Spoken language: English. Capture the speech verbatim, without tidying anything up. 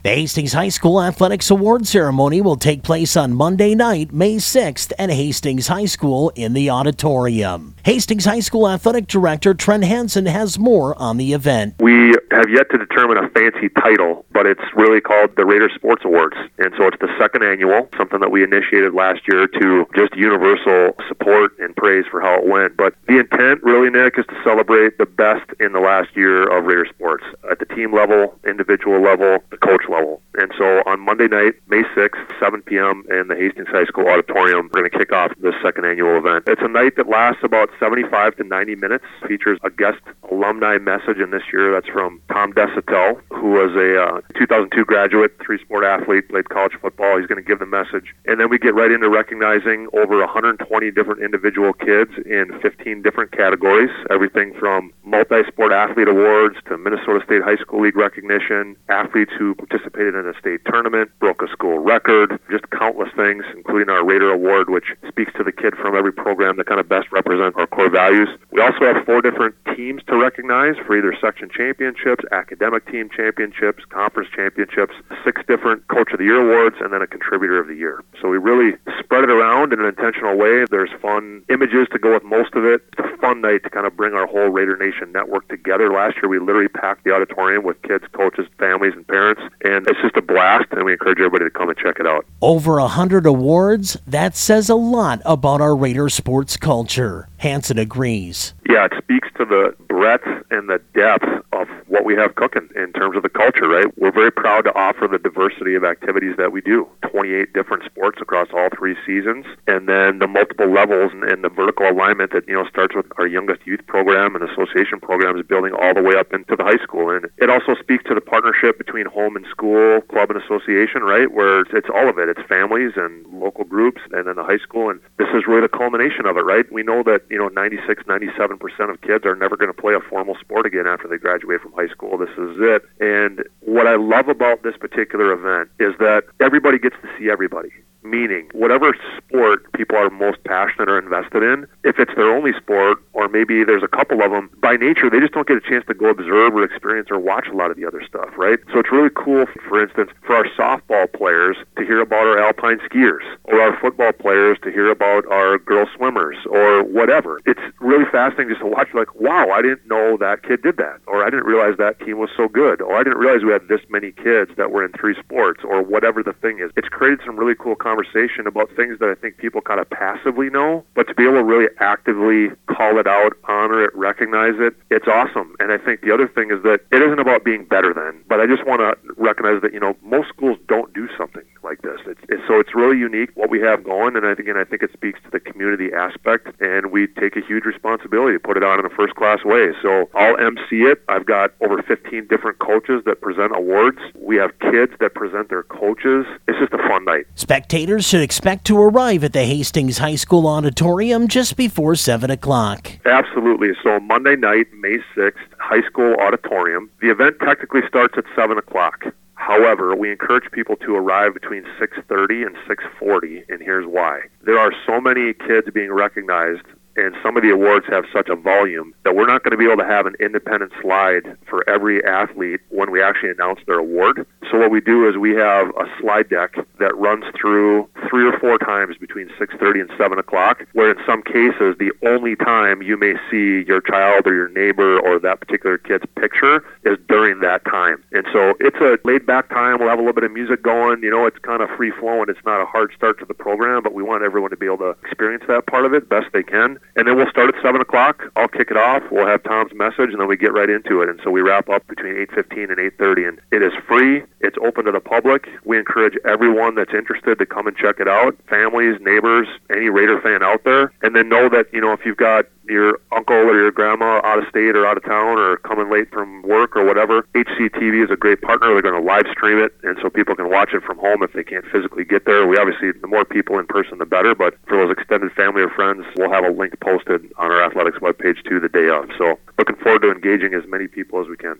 The Hastings High School Athletics Award Ceremony will take place on Monday night, May sixth, at Hastings High School in the auditorium. Hastings High School Athletic Director Trent Hansen has more on the event. We have yet to determine a fancy title, but it's really called the Raider Sports Awards. And so it's the second annual, something that we initiated last year to just universal support and praise for how it went. But the intent really, Nick, is to celebrate the best in the last year of Raider sports at the team level, individual level, the coach level. And so on Monday night, May sixth, seven p.m. in the Hastings High School Auditorium, we're going to kick off this second annual event. It's a night that lasts about seventy-five to ninety minutes, features a guest alumni message, and this year that's from Tom Desatel, who was a uh, two thousand two graduate, three-sport athlete, played college football. He's going to give the message. And then we get right into recognizing over one hundred twenty different individual kids in fifteen different categories, everything from multi-sport athlete awards to Minnesota State High School League recognition, athletes who participated in a state tournament, broke a school record, just countless things, including our Raider Award, which speaks to the kid from every program that kind of best represent our core values. We also have four different teams to recognize for either section championships, academic team championships, conference championships, six different Coach of the Year awards, and then a Contributor of the Year. So we really spread it around in an intentional way. There's fun images to go with most of it. It's a fun night to kind of bring our whole Raider Nation network together. Last year we literally packed the auditorium with kids, coaches, families, and parents, and it's just a blast, and we encourage everybody to come and check it out. Over a hundred awards, that says a lot about our Raider sports culture. Hansen agrees. Yeah, it speaks to the breadth and the depth of what we have cooking in terms of the culture, right? We're very proud to offer the diversity of activities that we do. twenty-eight different sports across all three seasons, and then the multiple levels and the vertical alignment that, you know, starts with our youngest youth program and association programs building all the way up into the high school. And it also speaks to the partnership between home and school, club and association, right? Where it's all of it. It's families and local groups and then the high school. And this is really the culmination of it, right? We know that, you know, ninety-six, ninety-seven percent of kids are never going to play a formal sport again after they graduate from high school. This is it. And what I love about this particular event is that everybody gets to see everybody. Meaning, whatever sport people are most passionate or invested in, if it's their only sport, or maybe there's a couple of them, by nature, they just don't get a chance to go observe or experience or watch a lot of the other stuff, right? So it's really cool, for instance, for our softball players to hear about our alpine skiers, or our football players to hear about our girl swimmers, or whatever. It's really fascinating just to watch, like, wow, I didn't know that kid did that, or I didn't realize that team was so good, or I didn't realize we had this many kids that were in three sports, or whatever the thing is. It's created some really cool conversations conversation about things that I think people kind of passively know, but to be able to really actively call it out, honor it, recognize it, it's awesome. And I think the other thing is that it isn't about being better than, but I just want to recognize that, you know, most schools don't do something like this. It's, it's, so it's really unique what we have going, and I think, and I think it speaks to the community aspect, and we take a huge responsibility to put it on in a first-class way. So I'll M C it. I've got over fifteen different coaches that present awards. We have kids that present their coaches. It's just a fun night. Spectators should expect to arrive at the Hastings High School Auditorium just before seven o'clock. Absolutely. So Monday night, May sixth, High School Auditorium. The event technically starts at seven o'clock. However, we encourage people to arrive between six thirty and six forty, and here's why. There are so many kids being recognized, and some of the awards have such a volume that we're not going to be able to have an independent slide for every athlete when we actually announce their award. So what we do is we have a slide deck that runs through three or four times between six thirty and seven o'clock, where in some cases the only time you may see your child or your neighbor or that particular kid's picture is during that time. And so it's a laid-back time. We'll have a little bit of music going. You know, it's kind of free-flowing. It's not a hard start to the program, but we want everyone to be able to experience that part of it best they can. And then we'll start at seven o'clock. I'll kick it off. We'll have Tom's message, and then we get right into it. And so we wrap up between eight fifteen and eight thirty. And it is free. It's open to the public. We encourage everyone that's interested to come and check it out, families, neighbors, any Raider fan out there. And then know that, you know, if you've got your uncle or your grandma out of state or out of town or coming late from work or whatever, H C T V is a great partner. They're going to live stream it, and so people can watch it from home if they can't physically get there. We obviously, the more people in person, the better, but for those extended family or friends, we'll have a link posted on our athletics webpage too the day of. So looking forward to engaging as many people as we can.